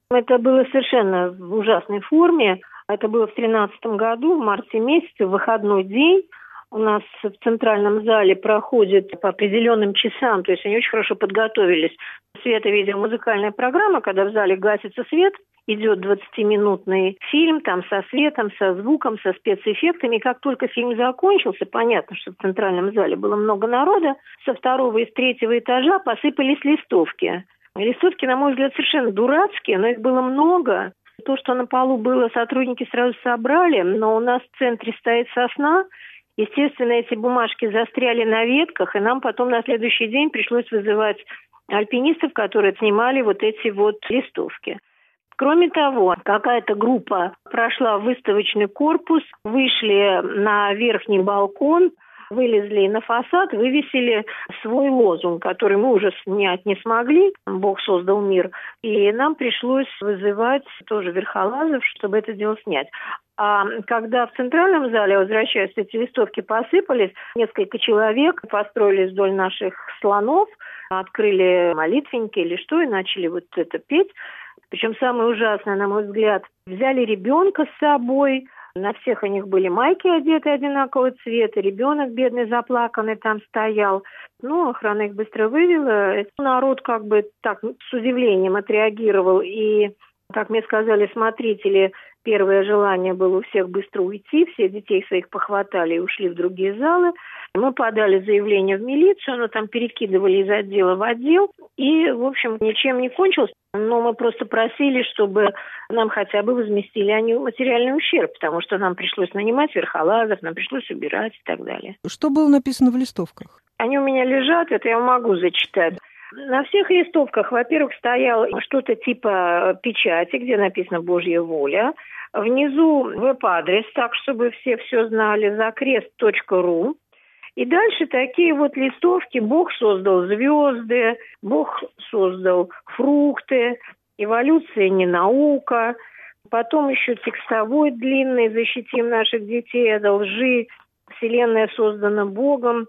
Это было совершенно в ужасной форме. Это было в 2013 году, в марте месяце, в выходной день. У нас в центральном зале проходит по определенным часам, то есть они очень хорошо подготовились. Свето-видео-музыкальная программа, когда в зале гасится свет, идет 20-минутный фильм там со светом, со звуком, со спецэффектами. И как только фильм закончился, понятно, что в центральном зале было много народа, со второго и с третьего этажа посыпались листовки. Листовки, на мой взгляд, совершенно дурацкие, но их было много. То, что на полу было, сотрудники сразу собрали, но у нас в центре стоит сосна. Естественно, эти бумажки застряли на ветках, и нам потом на следующий день пришлось вызывать альпинистов, которые снимали вот эти вот листовки. Кроме того, какая-то группа прошла в выставочный корпус, вышли на верхний балкон, вылезли на фасад, вывесили свой лозунг, который мы уже снять не смогли. Бог создал мир. И нам пришлось вызывать тоже верхолазов, чтобы это дело снять. А когда в центральном зале, возвращаясь, эти листовки посыпались, несколько человек построились вдоль наших слонов, открыли молитвенники или что, и начали вот это петь. Причем самое ужасное, на мой взгляд, взяли ребенка с собой. На всех у них были майки одеты одинакового цвета. Ребенок бедный, заплаканный там стоял. Охрана их быстро вывела. Народ как бы так с удивлением отреагировал. И, как мне сказали смотрители, первое желание было у всех быстро уйти. Все детей своих похватали и ушли в другие залы. Мы подали заявление в милицию, но там перекидывали из отдела в отдел. И, в общем, ничем не кончилось. Но мы просто просили, чтобы нам хотя бы возместили они материальный ущерб, потому что нам пришлось нанимать верхолазов, нам пришлось убирать и так далее. Что было написано в листовках? Они у меня лежат, это я могу зачитать. На всех листовках, во-первых, стояло что-то типа печати, где написано «Божья воля». Внизу веб-адрес, так, чтобы все знали, закрест.ру. И дальше такие вот листовки: Бог создал звезды, Бог создал фрукты, эволюция не наука. Потом еще текстовой длинный: защитим наших детей от лжи. Вселенная создана Богом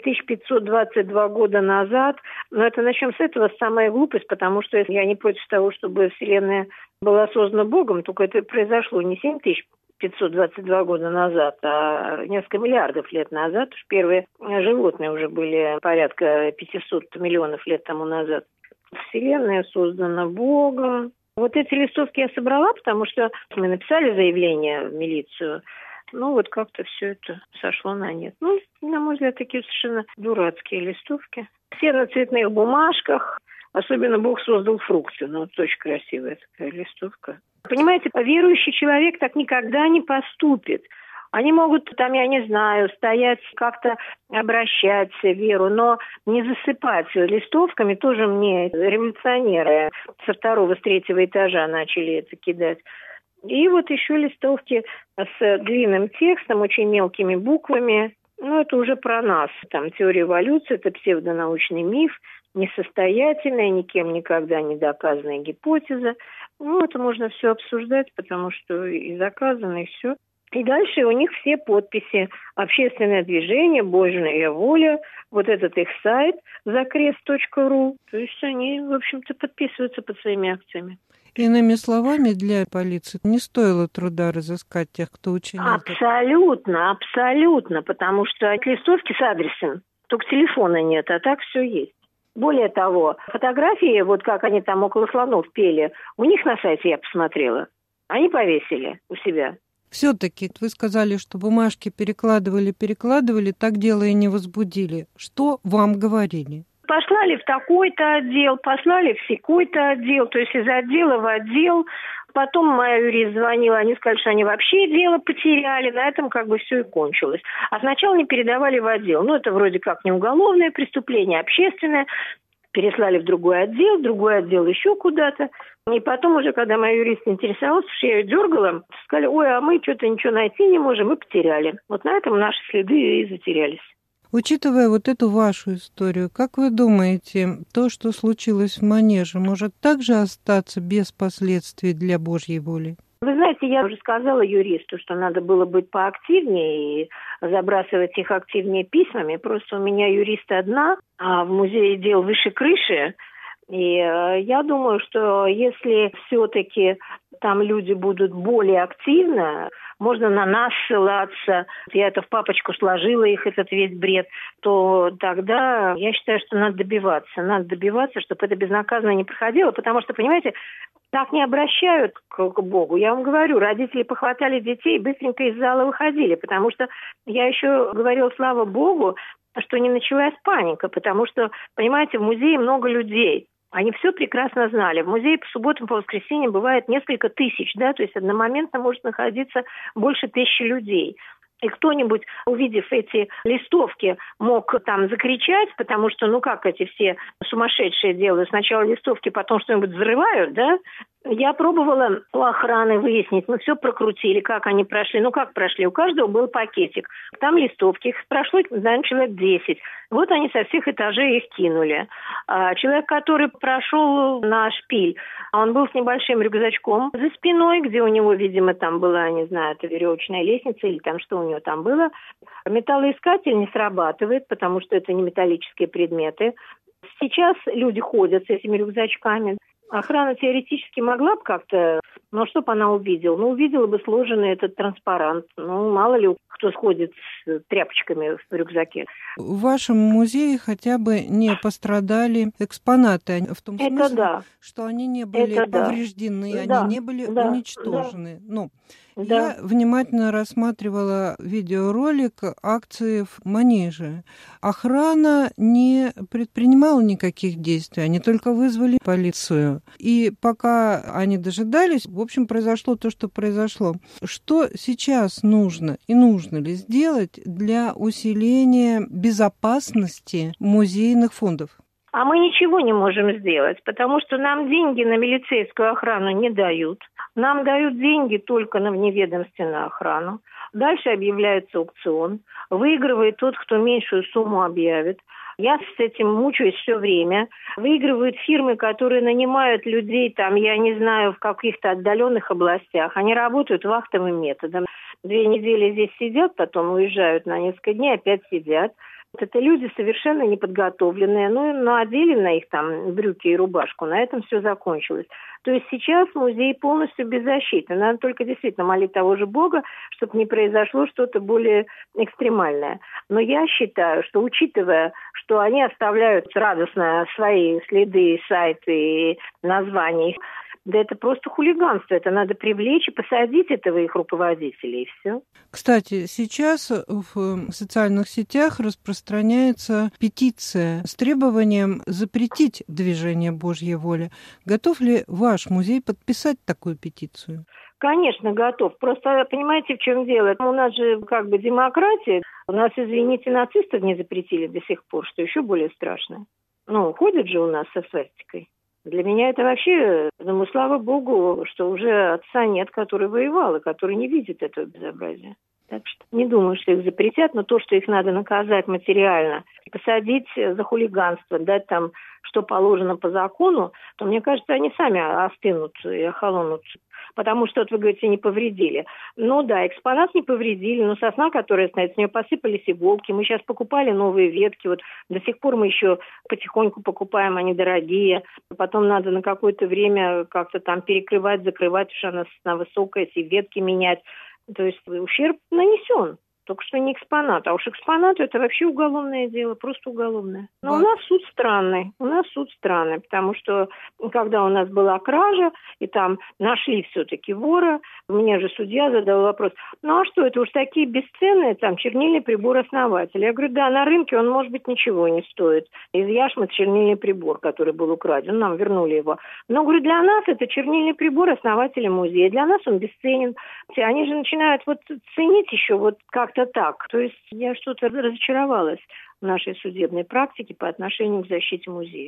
7522 года назад. Но это начнем с этого, самая глупость, потому что я не против того, чтобы Вселенная была создана Богом, только это произошло не 7522 года назад, а несколько миллиардов лет назад. Уж первые животные уже были порядка 500 миллионов лет тому назад. Вселенная создана Богом. Вот эти листовки я собрала, потому что мы написали заявление в милицию. Вот как-то все это сошло на нет. На мой взгляд, такие совершенно дурацкие листовки. Все на цветных бумажках. Особенно Бог создал фрукты. Это очень красивая такая листовка. Понимаете, верующий человек так никогда не поступит. Они могут там, я не знаю, стоять, как-то обращать веру, но не засыпать листовками. Тоже мне революционеры со второго, с третьего этажа начали это кидать. И вот еще листовки с длинным текстом, очень мелкими буквами. Это уже про нас. Там теория эволюции, это псевдонаучный миф, несостоятельная, никем никогда не доказанная гипотеза. Это можно все обсуждать, потому что и заказано, и все. И дальше у них все подписи. Общественное движение, Божья воля, вот этот их сайт закрест.ру. То есть они, в общем-то, подписываются под своими акциями. Иными словами, для полиции не стоило труда разыскать тех, кто учинил. Абсолютно, потому что листовки с адресом, только телефона нет, а так все есть. Более того, фотографии, вот как они там около слонов пели, у них на сайте я посмотрела. Они повесили у себя. Все-таки вы сказали, что бумажки перекладывали, так дело и не возбудили. Что вам говорили? Послали в такой-то отдел, послали в сякой-то отдел, то есть из отдела в отдел. Потом моя юрист звонила, они сказали, что они вообще дело потеряли, на этом как бы все и кончилось. А сначала не передавали в отдел. Это вроде как не уголовное преступление, а общественное. Переслали в другой отдел еще куда-то. И потом уже, когда моя юрист интересовалась, что я ее дергала, сказали: ой, а мы что-то ничего найти не можем, мы потеряли. На этом наши следы и затерялись. Учитывая вот эту вашу историю, как вы думаете, то, что случилось в манеже, может также остаться без последствий для Божьей воли? Вы знаете, я уже сказала юристу, что надо было быть поактивнее и забрасывать их активнее письмами. Просто у меня юрист одна, а в музее дел выше крыши. И я думаю, что если все-таки там люди будут более активны, можно на нас ссылаться, я это в папочку сложила, их этот весь бред, то тогда я считаю, что надо добиваться, чтобы это безнаказанно не проходило, потому что, понимаете, так не обращают к Богу. Я вам говорю, родители похватали детей и быстренько из зала выходили, потому что я еще говорила, слава Богу, что не началась паника, потому что, понимаете, в музее много людей. Они все прекрасно знали. В музее по субботам, по воскресеньям бывает несколько тысяч, да, то есть одномоментно может находиться больше 1000 людей. И кто-нибудь, увидев эти листовки, мог там закричать, потому что, ну как эти все сумасшедшие делают, сначала листовки, потом что-нибудь взрывают, да? Я пробовала у охраны выяснить, мы все прокрутили, как они прошли. Ну как прошли? У каждого был пакетик. Там листовки, их прошло, наверное, человек 10. Вот они со всех этажей их кинули. Человек, который прошел на шпиль, он был с небольшим рюкзачком за спиной, где у него, видимо, там была, не знаю, это веревочная лестница или там что у него там было. Металлоискатель не срабатывает, потому что это не металлические предметы. Сейчас люди ходят с этими рюкзачками. Охрана теоретически могла бы как-то, но что бы она увидела? Ну, увидела бы сложенный этот транспарант. Ну, мало ли кто сходит с тряпочками в рюкзаке. В вашем музее хотя бы не пострадали экспонаты, в том смысле, да. что они не были повреждены, да. они не были уничтожены. Да. Но да. я внимательно рассматривала видеоролик акции в Манеже. Охрана не предпринимала никаких действий, они только вызвали полицию. И пока они дожидались, в общем, произошло то, что произошло. Что сейчас нужно и нужно ли сделать для усиления безопасности музейных фондов? А мы ничего не можем сделать, потому что нам деньги на милицейскую охрану не дают. Нам дают деньги только на вневедомственную охрану. Дальше объявляется аукцион. Выигрывает тот, кто меньшую сумму объявит. Я с этим мучаюсь все время. Выигрывают фирмы, которые нанимают людей, там, я не знаю, в каких-то отдаленных областях. Они работают вахтовым методом. 2 недели здесь сидят, потом уезжают на несколько дней, опять сидят. Это люди совершенно неподготовленные, одели на их там брюки и рубашку, на этом все закончилось. То есть сейчас музей полностью беззащитен. Надо только действительно молить того же Бога, чтобы не произошло что-то более экстремальное. Но я считаю, что учитывая, что они оставляют радостно свои следы, сайты и названия, да это просто хулиганство. Это надо привлечь и посадить этого их руководителя, и все. Кстати, сейчас в социальных сетях распространяется петиция с требованием запретить движение Божьей воли. Готов ли ваш музей подписать такую петицию? Конечно, готов. Просто понимаете, в чем дело? У нас же как бы демократия. У нас, извините, нацистов не запретили до сих пор, что еще более страшно. Ходят же у нас со свастикой. Для меня это вообще, думаю, слава Богу, что уже отца нет, который воевал, и который не видит этого безобразия. Так что не думаю, что их запретят, но то, что их надо наказать материально, посадить за хулиганство, дать там, что положено по закону, то, мне кажется, они сами остынут и охолонут. Потому что, вы говорите, не повредили. Экспонат не повредили, но сосна, которая стоит, с нее посыпались иголки. Мы сейчас покупали новые ветки, до сих пор мы еще потихоньку покупаем, они дорогие. Потом надо на какое-то время как-то там перекрывать, закрывать, потому что она высокая, эти ветки менять. То есть ущерб нанесен. Только что не экспонат. А уж экспонат – это вообще уголовное дело, просто уголовное. Но у нас суд странный. Потому что, когда у нас была кража, и там нашли все-таки вора, мне же судья задал вопрос, а что это уж такие бесценные, там, чернильный прибор основателя? Я говорю, да, на рынке он, может быть, ничего не стоит. Из яшмы чернильный прибор, который был украден, нам вернули его. Но, говорю, для нас это чернильный прибор основателя музея. Для нас он бесценен. Они же начинают ценить еще как-то так. То есть я что-то разочаровалась в нашей судебной практике по отношению к защите музеев.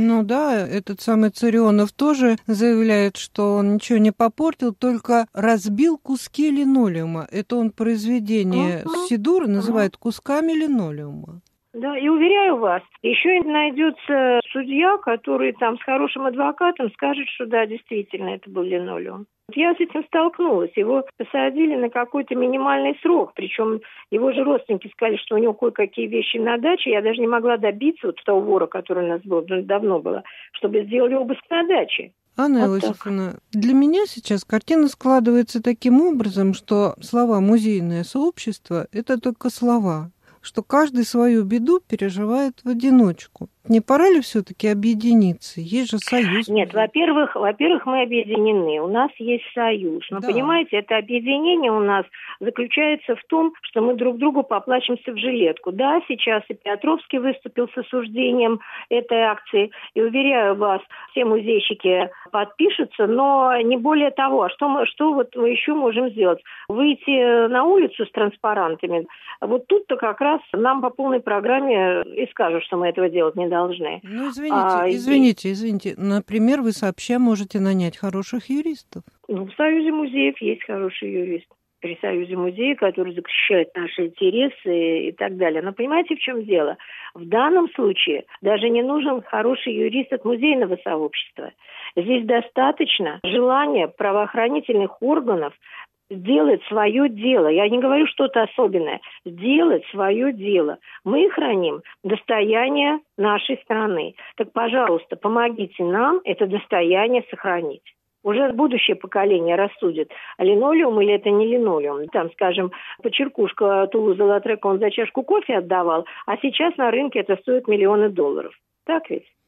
Этот самый Царионов тоже заявляет, что он ничего не попортил, только разбил куски линолеума. Это он произведение Сидура называет кусками линолеума. Да, и уверяю вас, еще и найдется судья, который там с хорошим адвокатом скажет, что да, действительно, это был линолеум. Я с этим столкнулась. Его посадили на какой-то минимальный срок. Причем его же родственники сказали, что у него кое-какие вещи на даче. Я даже не могла добиться вот того вора, который у нас был, давно было, чтобы сделали обыск на даче. Анна Вот Иосифовна, для меня сейчас картина складывается таким образом, что слова «музейное сообщество» — это только слова, что каждый свою беду переживает в одиночку. Не пора ли все-таки объединиться? Есть же союз. Нет, во-первых, мы объединены. У нас есть союз. Но, понимаете, это объединение у нас заключается в том, что мы друг другу поплачемся в жилетку. Да, сейчас и Петровский выступил с осуждением этой акции. И, уверяю вас, все музейщики подпишутся, но не более того. А что вот мы еще можем сделать? Выйти на улицу с транспарантами. Вот тут-то как раз нам по полной программе и скажут, что мы этого делать не должны. Ну, извините. Например, вы сообща можете нанять хороших юристов. Ну, в Союзе музеев есть хороший юрист. При Союзе музеев, который защищает наши интересы и так далее. Но понимаете, в чем дело? В данном случае даже не нужен хороший юрист от музейного сообщества. Здесь достаточно желания правоохранительных органов сделать свое дело. Я не говорю что-то особенное. Сделать свое дело. Мы храним достояние нашей страны. Так, пожалуйста, помогите нам это достояние сохранить. Уже будущее поколение рассудит, линолеум или это не линолеум. Там, скажем, Почеркушка Тулуза-Лаутрека он за чашку кофе отдавал, а сейчас на рынке это стоит $1 000 000. Так ведь?